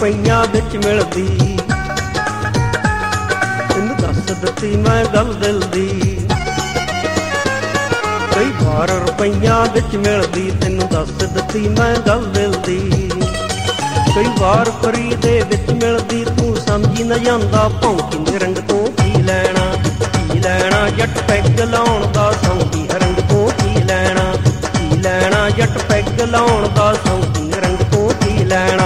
ਰੁਪਈਆਂ ਵਿੱਚ ਮਿਲਦੀ। ਤੈਨੂੰ ਦੱਸ ਦਿੱਤੀ ਮੈਂ ਗੱਲ ਦਿਲ ਦੀ। ਕਈ ਵਾਰ ਰੁਪਈਆਂ ਵਿੱਚ ਮਿਲਦੀ, ਤੈਨੂੰ ਦੱਸ ਦਿੱਤੀ ਮੈਂ ਗੱਲ ਦਿਲ ਦੀ। ਕਈ ਵਾਰ ਫਰੀ ਦੇ ਵਿੱਚ ਮਿਲਦੀ, ਤੂੰ ਸਮਝੀ ਨਾ ਜਾਂਦਾ ਭੌਂਕੀ ਨਿਰੰਗ ਤੋਂ ਕੀ ਲੈਣਾ। ਕੀ ਲੈਣਾ ਜੱਟ ਪੈਗ ਲਾਉਣ ਦਾ ਸੌਂਕੀ ਰੰਗ ਤੋਂ ਕੀ ਲੈਣਾ। ਕੀ ਲੈਣਾ ਜੱਟ ਪੈਗ ਲਾਉਣ ਦਾ ਸੌਂਕੀ ਰੰਗ ਤੋਂ ਕੀ ਲੈਣਾ।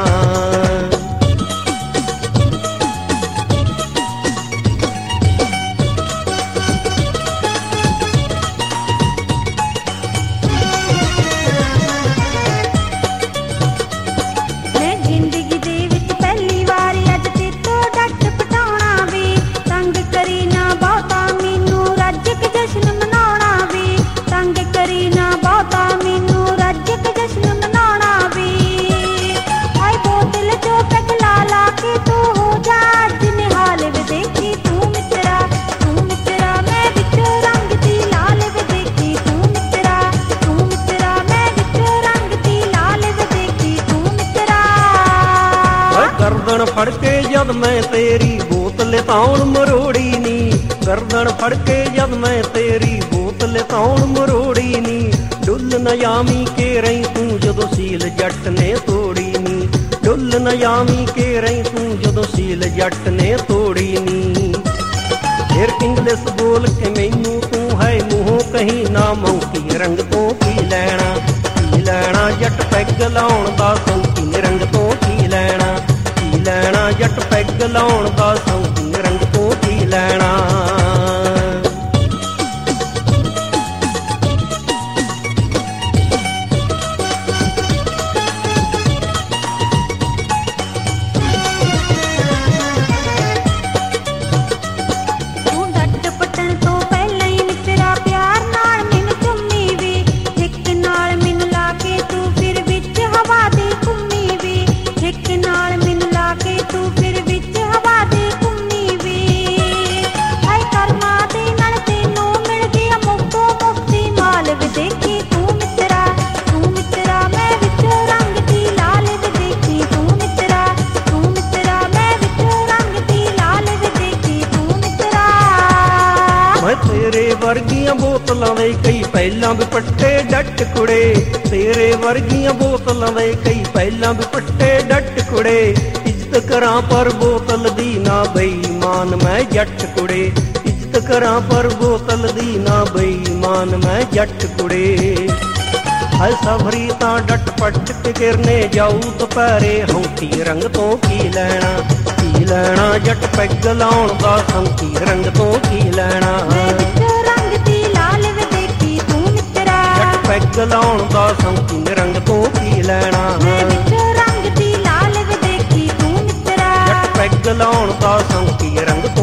ਗਰਦਨ ਫੜ ਕੇ ਜਦ ਮੈਂ ਤੇਰੀ ਬੋਤਲ ਤਾਉਣ ਮਰੋੜੀ ਨੀ। ਗਰਦਨ ਫੜ ਕੇ ਜਦ ਮੈਂ ਤੇਰੀ ਬੋਤਲ ਤਾਉਣ ਮਰੋੜੀ ਨੀ। ਡੁੱਲ ਨਾ ਜਾਵੀਂ ਕੇ ਰਹੀ ਤੂੰ ਜਦੋਂ ਸੀਲ ਜੱਟ ਨੇ ਤੋੜੀ ਨੀ। ਡੁੱਲ ਨਾ ਜਾਵੀਂ ਕੇ ਰਹੀ ਤੂੰ ਜਦੋਂ ਸੀਲ ਜੱਟ ਨੇ ਤੋੜੀ ਨੀ। ਫਿਰ ਇੰਗਲਿਸ਼ ਬੋਲ ਕੇ ਮੈਨੂੰ ਤੂੰ ਹੈ ਮੂੰਹੋਂ ਕਹੀਂ ਨਾ ਮੌਂਕੀ ਰੰਗ ਤੋਂ ਕੀ ਲੈਣਾ। ਕੀ ਲੈਣਾ ਜੱਟ ਪੈਗ ਲਾਉਣ ਦਾ ਸੌਂਕੀ ਨਿਰੰਗ ਤੋਂ ਕੀ ਲੈਣਾ। ਕੀ ਲੈਣਾ ਜੱਟ ਪੈਗ ਲਾਉਣ ਦਾ ਸੌਂਕੀ ਨਿਰੰਗ ਤੋਂ ਕੀ ਲੈਣਾ। ਤੇਰੇ ਵਰਗੀਆਂ ਬੋਤਲਾਂ ਦੇ ਕਈ ਪਹਿਲਾਂ ਵੀ ਪੱਟੇ ਡੱਟ ਕੁੜੇ। ਤੇਰੇ ਵਰਗੀਆਂ ਬੋਤਲਾਂ ਦੇ ਕਈ ਪਹਿਲਾਂ ਵੀ ਪੱਟੇ ਡੱਟ ਕੁੜੇ। ਇੱਜ਼ਤ ਕਰਾਂ ਪਰ ਬੋਤਲ ਦੀ ਨਾ ਬੇਈਮਾਨ ਮੈਂ ਜੱਟ ਕੁੜੇ। ਇੱਜ਼ਤ ਕਰਾਂ ਪਰ ਬੋਤਲ ਦੀ ਨਾ ਬੇਈਮਾਨ ਮੈਂ ਜੱਟ ਕੁੜੇ। ਹਾਏ ਸਬਰੀ ਤਾਂ ਡੱਟ ਪੱਟ ਕੇ ਗਿਰਨੇ ਜਾਊ ਦੁਪਹਿਰੇ ਹੌਂਕੀ ਰੰਗ ਤੋਂ ਕੀ ਲੈਣਾ। ਕੀ ਲੈਣਾ ਜੱਟ ਪੈਗ ਲਾਉਣ ਦਾ ਸੌਂਕੀ ਰੰਗ ਤੋਂ ਕੀ ਲੈਣਾ। ਪੈਗ ਲਾਉਣ ਦਾ ਸੌਂਕੀ ਰੰਗ ਤੋਂ ਕੀ ਲੈਣਾ। ਜੱਟ ਪੈਗ ਲਾਉਣ ਦਾ ਸੌਂਕੀ ਰੰਗ ਤੋਂ